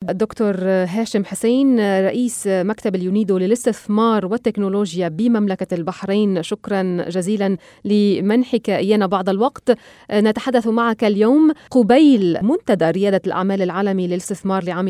الدكتور هاشم حسين، رئيس مكتب اليونيدو للاستثمار والتكنولوجيا بمملكة البحرين، شكرا جزيلا لمنحك إيانا بعض الوقت. نتحدث معك اليوم قبيل منتدى ريادة الأعمال العالمي للاستثمار لعام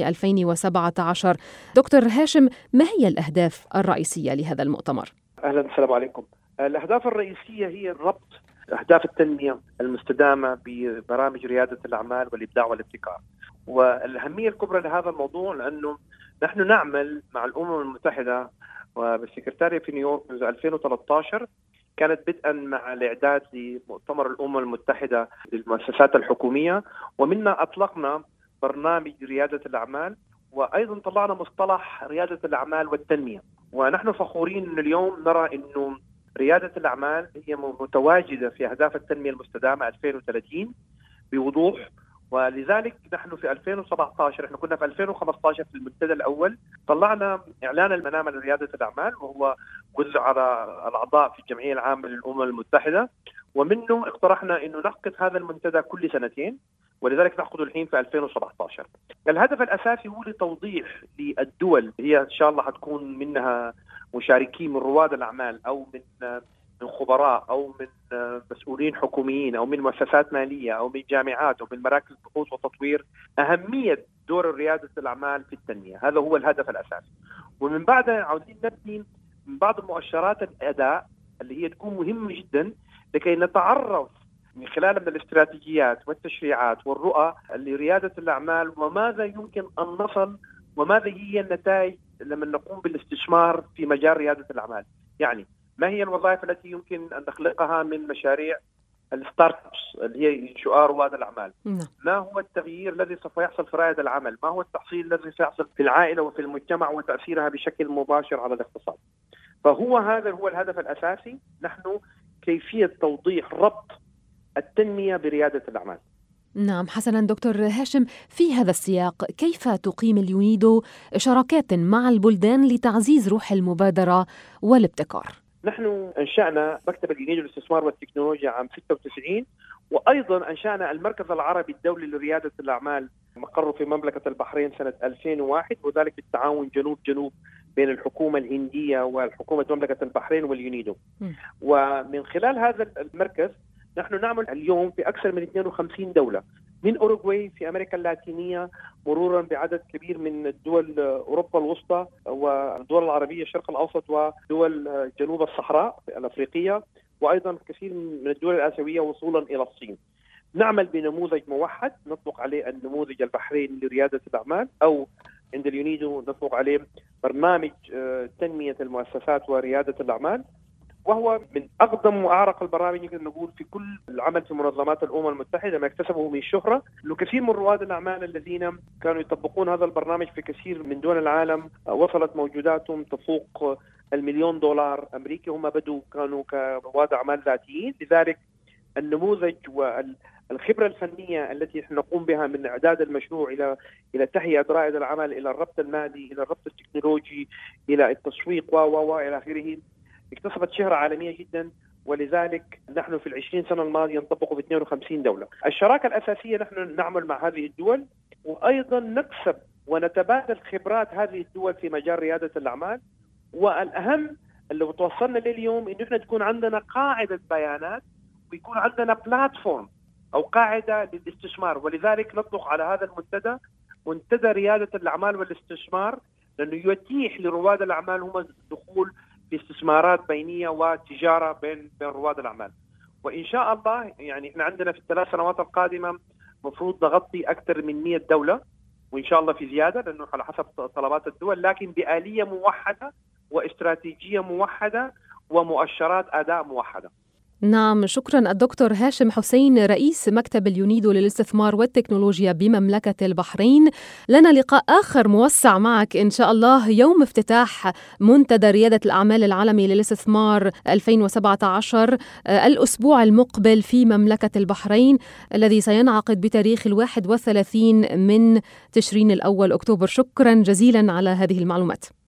2017. دكتور هاشم، ما هي الأهداف الرئيسية لهذا المؤتمر؟ أهلا، السلام عليكم. الأهداف الرئيسية هي ربط أهداف التنمية المستدامة ببرامج ريادة الأعمال والإبداع والابتكار. والأهمية الكبرى لهذا الموضوع لأنه نحن نعمل مع الأمم المتحدة وبالسكرتارية في نيويورك منذ 2013. كانت بدءا مع الإعداد لمؤتمر الأمم المتحدة للمؤسسات الحكومية، ومنا أطلقنا برنامج ريادة الأعمال، وأيضا طلعنا مصطلح ريادة الأعمال والتنمية. ونحن فخورين أن اليوم نرى أنه ريادة الأعمال هي متواجدة في أهداف التنمية المستدامة 2030 بوضوح. ولذلك نحن في 2017، احنا كنا في 2015 في المنتدى الأول، طلعنا إعلان المنام لريادة الأعمال، وهو وزع على الأعضاء في الجمعية العامة للأمم المتحدة، ومنه اقترحنا أنه نعقد هذا المنتدى كل سنتين، ولذلك نعقده الحين في 2017. الهدف الأساسي هو لتوضيح للدول، هي إن شاء الله حتكون منها مشاركين من رواد الأعمال أو من خبراء أو من مسؤولين حكوميين أو من مؤسسات مالية أو من جامعات أو من مراكز بحوث وتطوير، أهمية دور ريادة الأعمال في التنمية. هذا هو الهدف الأساسي. ومن بعدها عاوزين نبني من بعض مؤشرات الأداء اللي هي تكون مهمة جدا لكي نتعرف من خلال من الاستراتيجيات والتشريعات والرؤى لريادة الأعمال وماذا يمكن أن نصل وماذا هي النتائج لما نقوم بالاستثمار في مجال ريادة الأعمال. يعني ما هي الوظائف التي يمكن أن نخلقها من مشاريع الستارت ابس اللي هي شعار رواد الأعمال؟ ما هو التغيير الذي سوف يحصل في رائد العمل؟ ما هو التحصيل الذي سيحصل في العائلة وفي المجتمع وتأثيرها بشكل مباشر على الاقتصاد؟ فهو هذا هو الهدف الأساسي، نحن كيفية توضيح ربط التنمية بريادة الأعمال. نعم، حسنا دكتور هاشم، في هذا السياق كيف تقيم اليونيدو شراكات مع البلدان لتعزيز روح المبادرة والابتكار؟ نحن أنشأنا مكتب اليونيدو للاستثمار والتكنولوجيا عام 96، وأيضا أنشأنا المركز العربي الدولي لريادة الأعمال مقره في مملكة البحرين سنة 2001، وذلك بالتعاون جنوب بين الحكومة الهندية والحكومة مملكة البحرين واليونيدو. ومن خلال هذا المركز نحن نعمل اليوم في أكثر من 52 دولة، من أوروغواي في أمريكا اللاتينية مرورا بعدد كبير من الدول أوروبا الوسطى والدول العربية الشرق الأوسط ودول جنوب الصحراء الأفريقية، وأيضا كثير من الدول الآسيوية وصولا إلى الصين. نعمل بنموذج موحد نطلق عليه النموذج البحريني لريادة الأعمال، أو عند اليونيدو نطلق عليه برنامج تنمية المؤسسات وريادة الأعمال، وهو من أقدم وأعرق البرامج يمكن نقول في كل العمل في منظمات الأمم المتحدة، ما اكتسبه من شهرة. كثير من رواد الأعمال الذين كانوا يطبقون هذا البرنامج في كثير من دول العالم وصلت موجوداتهم تفوق $1,000,000 أمريكي. هم بدوا كانوا كرواد أعمال ذاتيين، لذلك النموذج والخبرة الفنية التي نقوم بها من إعداد المشروع إلى تهيئة رائد العمل، إلى الربط المالي، إلى الربط التكنولوجي، إلى التسويق إلى آخره، اكتسبت شهرة عالمية جدا. ولذلك نحن في 20 سنة الماضية نطبقه في 52 دولة. الشراكة الأساسية نحن نعمل مع هذه الدول، وأيضا نكسب ونتبادل خبرات هذه الدول في مجال ريادة الأعمال. والأهم اللي توصلنا له اليوم إنه احنا تكون عندنا قاعدة بيانات ويكون عندنا بلاتفورم أو قاعدة للاستثمار. ولذلك نطلق على هذا المنتدى منتدى ريادة الأعمال والاستثمار، لأنه يتيح لرواد الأعمال هم الدخول في استثمارات بينية وتجارة بين رواد الأعمال. وإن شاء الله يعني إحنا عندنا في ال3 سنوات القادمة مفروض نغطي أكثر من 100 دولة، وإن شاء الله في زيادة لأنه على حسب طلبات الدول، لكن بآلية موحدة واستراتيجية موحدة ومؤشرات أداء موحدة. نعم، شكرا الدكتور هاشم حسين، رئيس مكتب اليونيدو للاستثمار والتكنولوجيا بمملكة البحرين. لنا لقاء آخر موسع معك إن شاء الله يوم افتتاح منتدى ريادة الأعمال العالمي للاستثمار 2017 الأسبوع المقبل في مملكة البحرين، الذي سينعقد بتاريخ 31 من تشرين الأول أكتوبر. شكرا جزيلا على هذه المعلومات.